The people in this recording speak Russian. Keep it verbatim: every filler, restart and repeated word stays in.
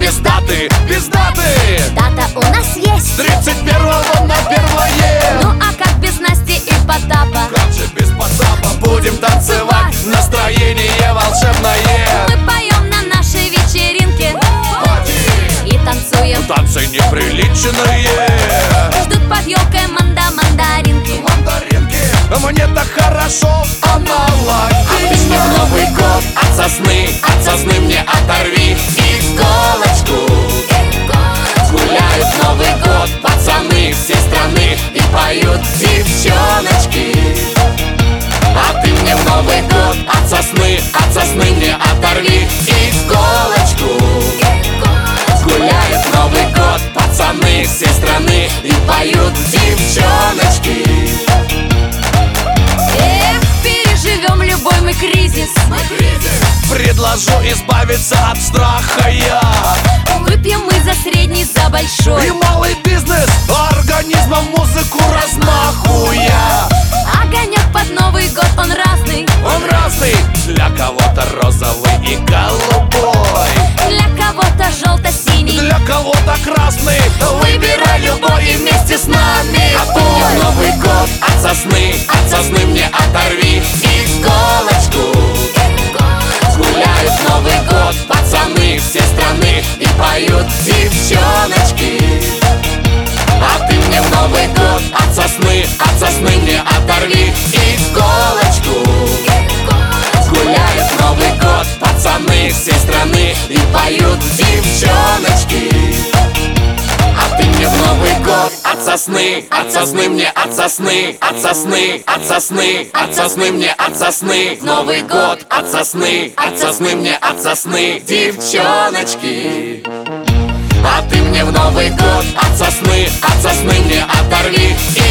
без даты, без даты. Дата у нас есть тридцать первого на первое. Ну а как без Насти и Потапа? Как же без Потапа? Будем танцевать, настроение волшебное. Мы поем на нашей вечеринке и танцуем. Танцы неприличные. Ждут под елкой манда-мандаринки. Мандаринки. Мне так хорошо, она лайк. А ты мне в Новый год От сосны, от сосны мне оторви иголочку. Гуляют Новый год пацаны всей страны и поют девчоночки. А ты мне в Новый год от сосны, от сосны мне оторви иголочку. Гуляют Новый год пацаны всей страны и поют девчоночки. Эх, переживем любой мы кризис. Предложу избавиться от страха я. Выпьем мы за средний, за большой. И малый бизнес организмом музыку размахуя. Огонек под Новый год, он разный. Он разный, для кого-то розовый и голубой, Для кого-то желто-синий, для кого-то красный. Выбирай любой и вместе с нами А ты пой. Новый год от сосны, от сосны мне оторви иголочку. Гуляют Новый год пацаны всей страны и поют девчоночки. А ты мне в Новый год от сосны, от сосны мне оторви иголочку. Гуляют Новый год пацаны всей страны и поют девчоночки. А ты мне в Новый год от сосны, от сосны мне от сосны, от сосны, от сосны, от сосны мне от сосны. В Новый год от сосны, от сосны мне от сосны девчоночки. А ты мне в Новый год от сосны, от сосны мне оторви